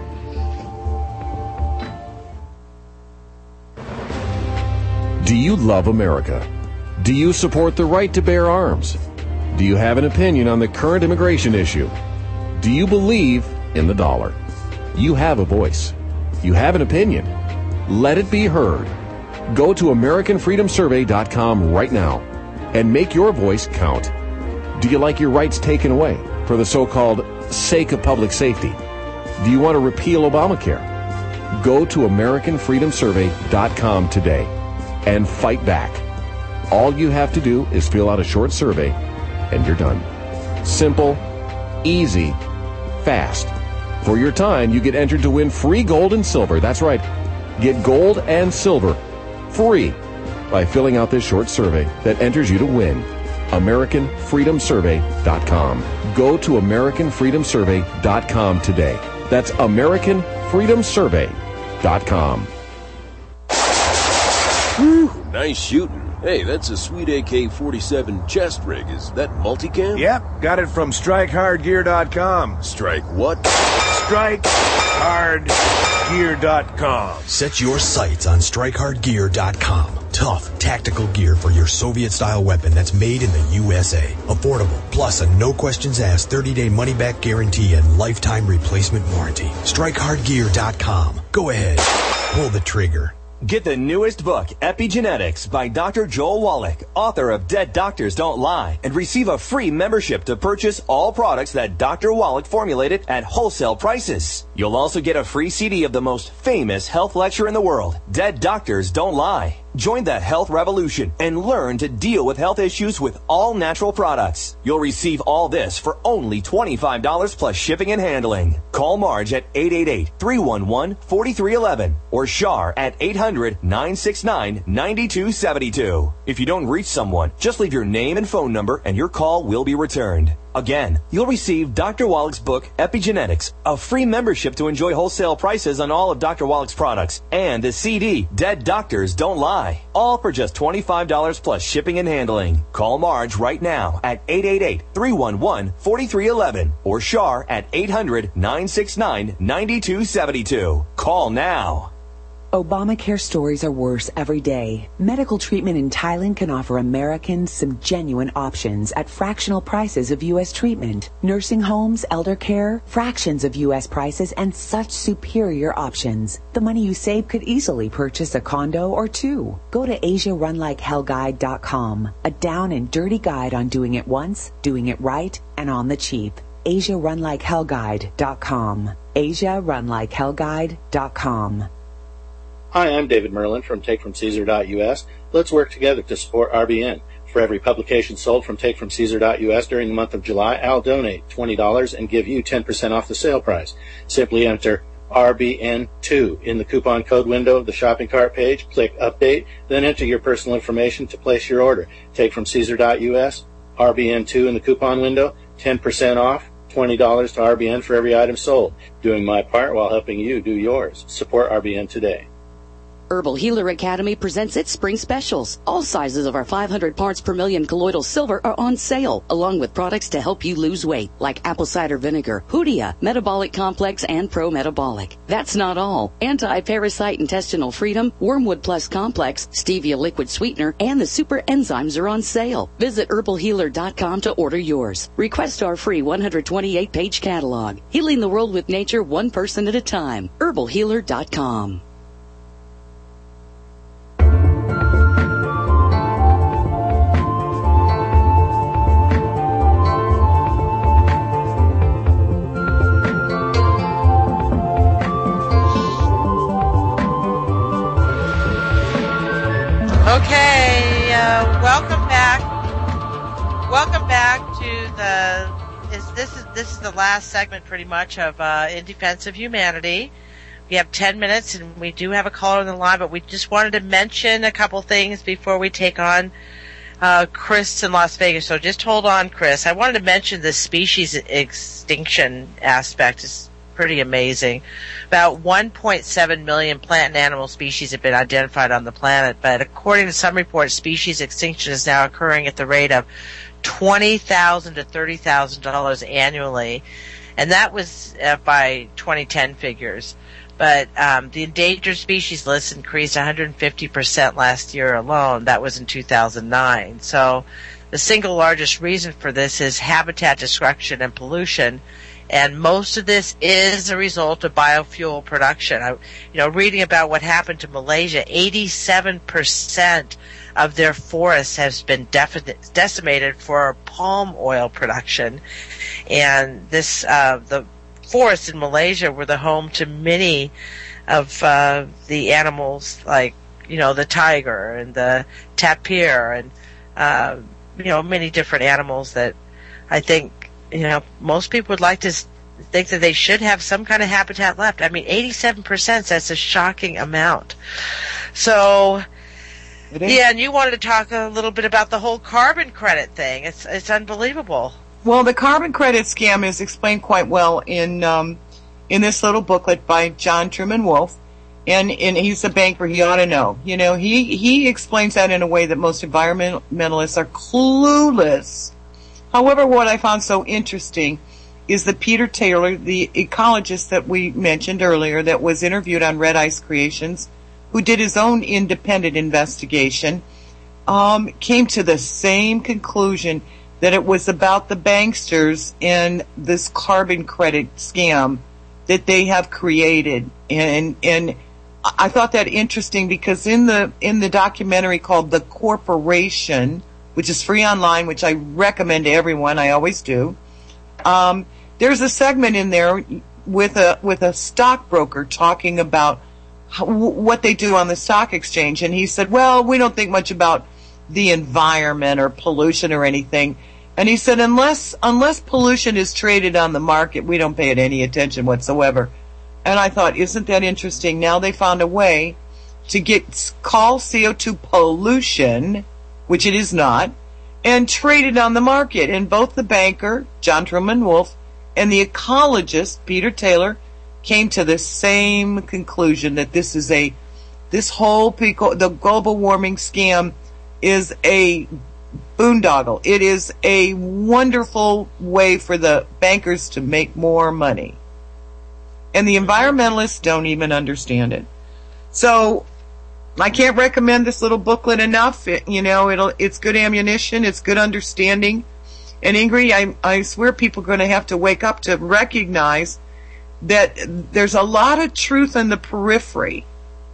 Do you love America? Do you support the right to bear arms? Do you have an opinion on the current immigration issue? Do you believe in the dollar? You have a voice. You have an opinion. Let it be heard. Go to American Freedom Survey dot com right now and make your voice count. Do you like your rights taken away for the so-called sake of public safety? Do you want to repeal Obamacare? Go to American Freedom Survey dot com today and fight back. All you have to do is fill out a short survey and you're done. Simple, easy, fast. For your time, you get entered to win free gold and silver. That's right. Get gold and silver free by filling out this short survey that enters you to win. American Freedom Survey dot com. Go to American Freedom Survey dot com today. That's American Freedom Survey dot com. Whew, nice shooting. Hey, that's a sweet A K forty-seven chest rig. Is that multicam? Yep, got it from Strike Hard Gear dot com. Strike what? Strike Hard Gear dot com. Set your sights on Strike Hard Gear dot com. Tough, tactical gear for your Soviet-style weapon that's made in the U S A. Affordable, plus a no-questions-asked thirty-day money-back guarantee and lifetime replacement warranty. Strike Hard Gear dot com. Go ahead, pull the trigger. Get the newest book, Epigenetics, by Doctor Joel Wallach, author of Dead Doctors Don't Lie, and receive a free membership to purchase all products that Doctor Wallach formulated at wholesale prices. You'll also get a free C D of the most famous health lecture in the world, Dead Doctors Don't Lie. Join the health revolution and learn to deal with health issues with all natural products. You'll receive all this for only twenty-five dollars plus shipping and handling. Call Marge at eight eight eight, three one one, four three one one or Shar at eight hundred, nine six nine, nine two seven two. If you don't reach someone, just leave your name and phone number and your call will be returned. Again, you'll receive Doctor Wallach's book, Epigenetics, a free membership to enjoy wholesale prices on all of Doctor Wallach's products, and the C D, Dead Doctors Don't Lie, all for just twenty-five dollars plus shipping and handling. Call Marge right now at eight eight eight, three one one, four three one one or Shar at eight hundred, nine six nine, nine two seven two. Call now. Obamacare stories are worse every day. Medical treatment in Thailand can offer Americans some genuine options at fractional prices of U S treatment. Nursing homes, elder care, fractions of U S prices, and such superior options. The money you save could easily purchase a condo or two. Go to Asia Run Like Hell Guide dot com, a down and dirty guide on doing it once, doing it right, and on the cheap. Asia Run Like Hell Guide dot com. Asia Run Like Hell Guide dot com. Hi, I'm David Merlin from Take From Caesar dot U S. Let's work together to support R B N. For every publication sold from Take From Caesar dot U S during the month of July, I'll donate twenty dollars and give you ten percent off the sale price. Simply enter R B N two in the coupon code window of the shopping cart page, click Update, then enter your personal information to place your order. Take From Caesar dot U S, R B N two in the coupon window, ten percent off, twenty dollars to R B N for every item sold. Doing my part while helping you do yours. Support R B N today. Herbal Healer Academy presents its spring specials. All sizes of our five hundred parts per million colloidal silver are on sale, along with products to help you lose weight, like apple cider vinegar, Hoodia, Metabolic Complex, and Pro Metabolic. That's not all. Anti-parasite intestinal freedom, Wormwood Plus Complex, Stevia liquid sweetener, and the super enzymes are on sale. Visit herbal healer dot com to order yours. Request our free one hundred twenty-eight page catalog. Healing the world with nature one person at a time. herbal healer dot com. Okay, uh, welcome back. Welcome back to the. Is this is this is the last segment, pretty much, of uh, In Defense of Humanity. We have ten minutes, and we do have a caller on the line, but we just wanted to mention a couple things before we take on uh, Chris in Las Vegas. So just hold on, Chris. I wanted to mention the species extinction aspect. It's pretty amazing. About one point seven million plant and animal species have been identified on the planet, but according to some reports, species extinction is now occurring at the rate of twenty thousand to thirty thousand dollars annually, and that was uh, by twenty ten figures. But um, the endangered species list increased one hundred fifty percent last year alone. That was in two thousand nine. So the single largest reason for this is habitat destruction and pollution. And most of this is a result of biofuel production. I, you know, reading about what happened to Malaysia, eighty-seven percent of their forests has been defi- decimated for palm oil production. And this, uh, the forests in Malaysia were the home to many of uh, the animals, like, you know, the tiger and the tapir and, uh, you know, many different animals that I think, you know, most people would like to think that they should have some kind of habitat left. I mean, eighty-seven percent, that's a shocking amount. So, yeah, and you wanted to talk a little bit about the whole carbon credit thing. It's it's unbelievable. Well, the carbon credit scam is explained quite well in um, in this little booklet by John Truman Wolfe, and, and he's a banker. He ought to know. You know, he, he explains that in a way that most environmentalists are clueless. However, what I found so interesting is that Peter Taylor, the ecologist that we mentioned earlier, that was interviewed on Red Ice Creations, who did his own independent investigation, um, came to the same conclusion that it was about the banksters and this carbon credit scam that they have created. And and I thought that interesting because in the in the documentary called The Corporation, which is free online, which I recommend to everyone, I always do, um, there's a segment in there with a with a stockbroker talking about how, what they do on the stock exchange. And he said, well, we don't think much about the environment or pollution or anything. And he said, unless unless pollution is traded on the market, we don't pay it any attention whatsoever. And I thought, isn't that interesting? Now they found a way to get call C O two pollution, which it is not, and trade it on the market. And both the banker, John Truman Wolfe, and the ecologist, Peter Taylor, came to the same conclusion that this is a, this whole pico, the global warming scam is a boondoggle. It is a wonderful way for the bankers to make more money. And the environmentalists don't even understand it. So I can't recommend this little booklet enough. It, you know, it'll, it's good ammunition. It's good understanding. And Ingrid, I, I swear people are going to have to wake up to recognize that there's a lot of truth in the periphery,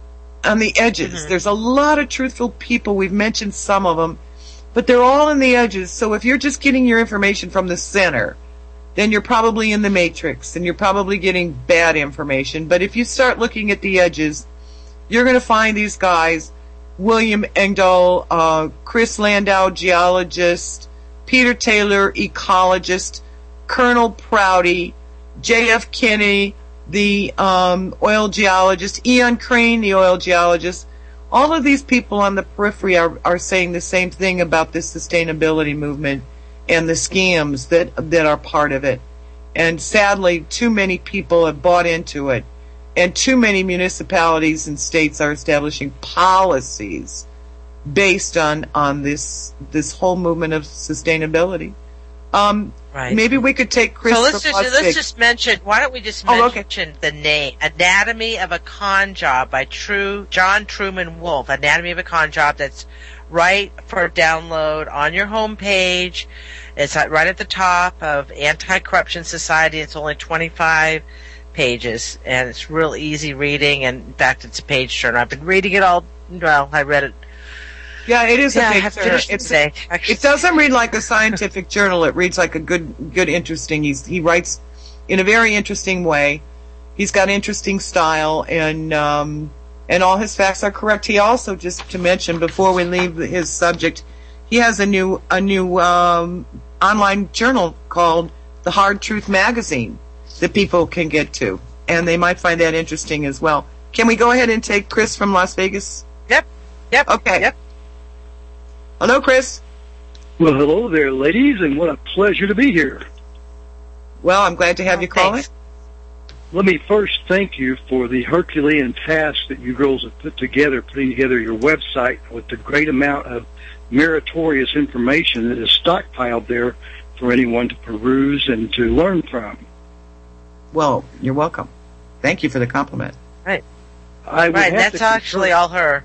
on the edges. Mm-hmm. There's a lot of truthful people. We've mentioned some of them, but they're all in the edges. So if you're just getting your information from the center, then you're probably in the matrix and you're probably getting bad information. But if you start looking at the edges, you're going to find these guys, William Engdahl, uh, Chris Landau, geologist, Peter Taylor, ecologist, Colonel Prouty, J F Kennedy, the um, oil geologist, Ian Crane, the oil geologist. All of these people on the periphery are, are saying the same thing about this sustainability movement and the scams that that are part of it. And sadly, too many people have bought into it. And too many municipalities and states are establishing policies based on, on this this whole movement of sustainability. Um, right. Maybe we could take Chris. So let's just let's just mention. Why don't we just mention oh, okay. the name "Anatomy of a Con Job" by True John Truman Wolfe. Anatomy of a Con Job. That's right for download on your homepage. It's right at the top of Anti-Corruption Society. It's only twenty-five pages, and it's real easy reading. And in fact, it's a page turner. I've been reading it all. Well, I read it. Yeah, it is yeah, a page turner. It's, it, it doesn't read like a scientific journal. It reads like a good, good, interesting. He's, he writes in a very interesting way. He's got interesting style, and um, and all his facts are correct. He also, just to mention before we leave his subject, he has a new a new um, online journal called The Hard Truth Magazine that people can get to, and they might find that interesting as well. Can we go ahead and take Chris from Las Vegas? Yep. Yep. Okay. Yep. Hello, Chris. Well, hello there, ladies, and what a pleasure to be here. Well, I'm glad to have oh, you calling. Let me first thank you for the Herculean task that you girls have put together, putting together your website with the great amount of meritorious information that is stockpiled there for anyone to peruse and to learn from. Well, you're welcome. Thank you for the compliment. Right. I right, that's actually all her.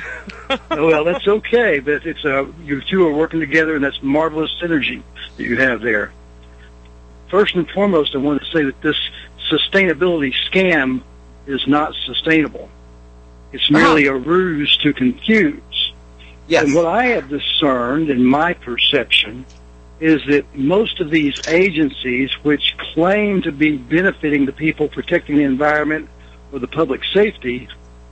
Well, that's okay, but it's uh, you two are working together, and that's marvelous synergy that you have there. First and foremost, I want to say that this sustainability scam is not sustainable. It's merely uh-huh. a ruse to confuse. Yes. And what I have discerned in my perception is that most of these agencies, which claim to be benefiting the people, protecting the environment, or the public safety,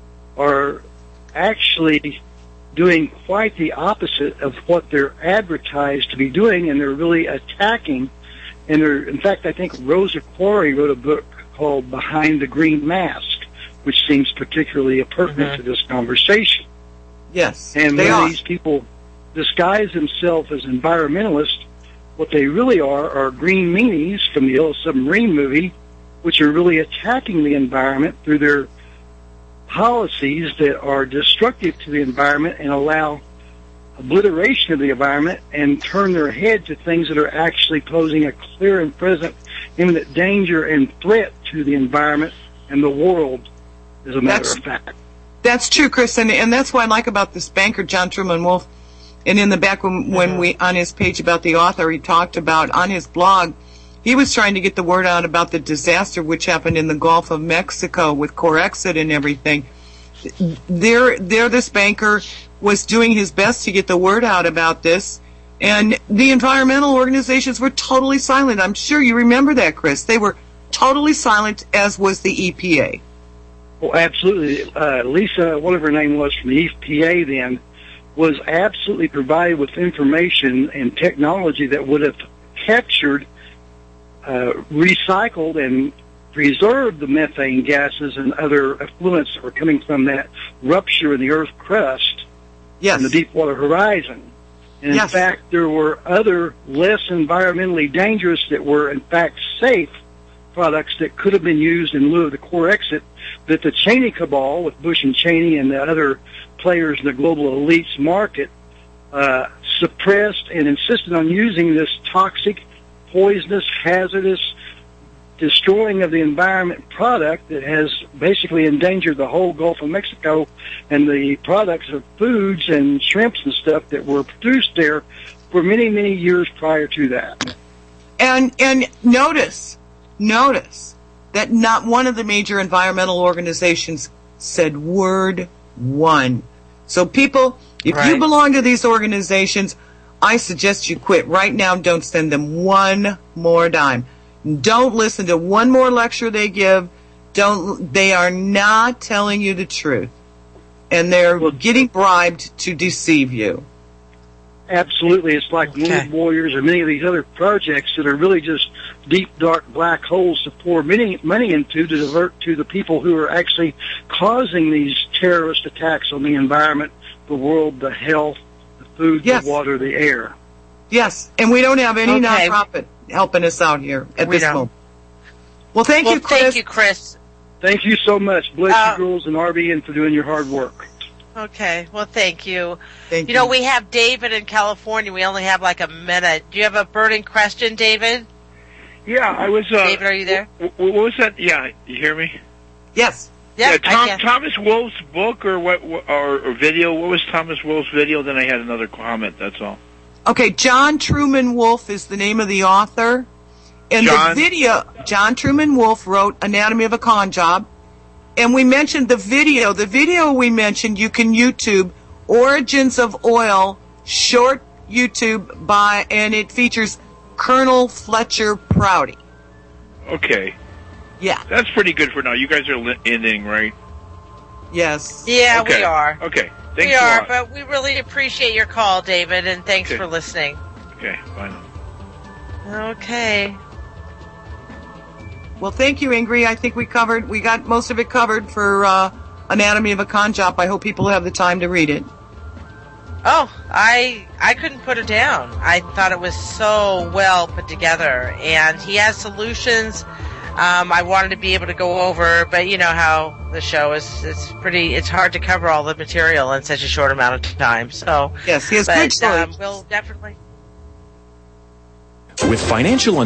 are actually doing quite the opposite of what they're advertised to be doing, and they're really attacking And there, in fact, I think Rosa Quarry wrote a book called Behind the Green Mask, which seems particularly pertinent Mm-hmm. to this conversation. Yes, And they when are. these people disguise themselves as environmentalists, what they really are are green meanies from the Yellow Submarine movie, which are really attacking the environment through their policies that are destructive to the environment and allow obliteration of the environment and turn their head to things that are actually posing a clear and present imminent danger and threat to the environment and the world, as a matter That's- of fact. That's true, Chris, and, and that's what I like about this banker, John Truman Wolf. And in the back, when, when we on his page about the author, he talked about on his blog, he was trying to get the word out about the disaster which happened in the Gulf of Mexico with Corexit and everything. There, there, this banker was doing his best to get the word out about this, and the environmental organizations were totally silent. I'm sure you remember that, Chris. They were totally silent, as was the E P A. Well, absolutely. Uh, Lisa, whatever her name was from the E P A then, was absolutely provided with information and technology that would have captured, uh, recycled, and preserved the methane gases and other effluents that were coming from that rupture in the Earth's crust yes. in the Deepwater Horizon. And in Yes. fact, there were other less environmentally dangerous that were, in fact, safe products that could have been used in lieu of the Corexit that the Cheney cabal, with Bush and Cheney and the other players in the global elites market, uh, suppressed and insisted on using this toxic, poisonous, hazardous, destroying of the environment product that has basically endangered the whole Gulf of Mexico and the products of foods and shrimps and stuff that were produced there for many, many years prior to that. And and notice, notice that not one of the major environmental organizations said word one. So people, if Right. you belong to these organizations, I suggest you quit right now. Don't send them one more dime. Don't listen to one more lecture they give. Don't. They are not telling you the truth, and they're getting bribed to deceive you. Absolutely. It's like Okay. Wounded Warriors or many of these other projects that are really just deep, dark black holes to pour many money into to divert to the people who are actually causing these terrorist attacks on the environment, the world, the health, the food, Yes. the water, the air. Yes, and we don't have any Okay. nonprofit helping us out here at We this don't. moment. Well, thank well, you, Chris. thank you, Chris. Thank you so much. Bless Uh, you, girls, and R B N for doing your hard work. Okay, well, thank you. Thank you know, we have David in California. We only have like a minute. Do you have a burning question, David? Yeah, I was. Uh, David, are you there? w- w- what was that? Yeah, you hear me? Yes. Yeah, I Tom, can. Thomas Wolfe's book or what? Or, or video? What was Thomas Wolfe's video? Then I had another comment. That's all. Okay, John Truman Wolfe is the name of the author. And John? the video, John Truman Wolfe wrote Anatomy of a Con Job. And we mentioned the video. The video we mentioned, you can YouTube Origins of Oil, short YouTube by, and it features Colonel Fletcher Prouty. Okay. Yeah. That's pretty good for now. You guys are li- ending, right? Yes. Yeah, Okay. we are. Okay. Thanks we a are, lot. but we really appreciate your call, David, and thanks Okay. for listening. Okay. Bye now. Okay. Well, thank you, Ingrid. I think we covered, we got most of it covered for uh, Anatomy of a Con Job. I hope people have the time to read it. Oh, I I couldn't put it down. I thought it was so well put together, and he has solutions. Um, I wanted to be able to go over, but you know how the show is. It's pretty. It's hard to cover all the material in such a short amount of time. So yes, he has but, good stories. Um, we'll definitely. With financial